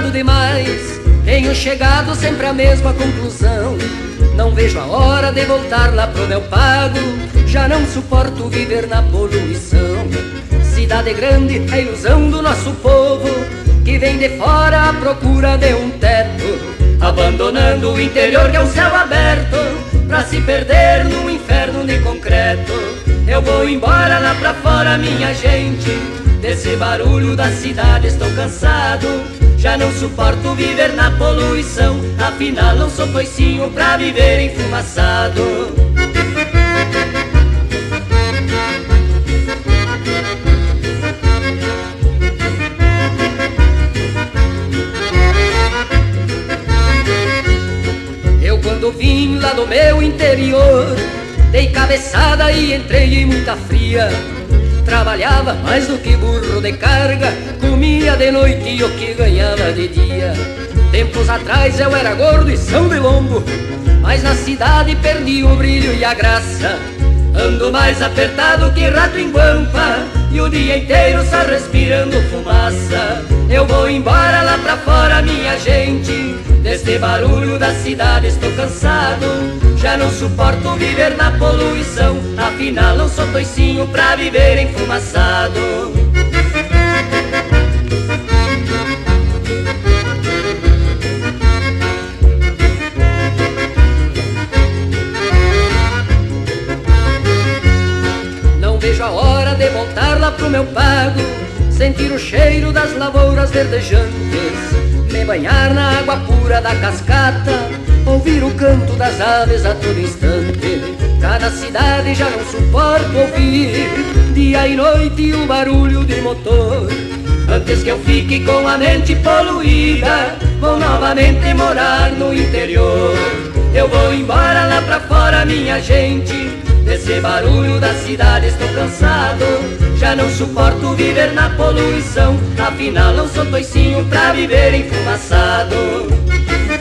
andado demais, tenho chegado sempre à mesma conclusão. Não vejo a hora de voltar lá pro meu pago, já não suporto viver na poluição. Cidade grande é a ilusão do nosso povo, que vem de fora à procura de um teto, abandonando o interior que é um céu aberto, pra se perder num inferno de concreto. Eu vou embora lá pra fora, minha gente, desse barulho da cidade estou cansado. Já não suporto viver na poluição, afinal não sou toicinho pra viver enfumaçado. Eu quando vim lá do meu interior, dei cabeçada e entrei em muita fria. Trabalhava mais do que burro de carga, comia de noite o que ganhava de dia. Tempos atrás eu era gordo e são de lombo, mas na cidade perdi o brilho e a graça. Ando mais apertado que rato em guampa, e o dia inteiro só respirando fumaça. Eu vou embora lá pra fora, minha gente, deste barulho da cidade estou cansado. Já não suporto viver na poluição, afinal não sou toicinho pra viver enfumaçado. Não vejo a hora de voltar lá pro meu pago, sentir o cheiro das lavouras verdejantes, me banhar na água pura da cascata, ouvir o canto das aves a todo instante. Cada cidade já não suporto ouvir, dia e noite o barulho de motor. Antes que eu fique com a mente poluída, vou novamente morar no interior. Eu vou embora lá pra fora, minha gente, desse barulho da cidade estou cansado. Já não suporto viver na poluição, afinal não sou toicinho pra viver enfumaçado.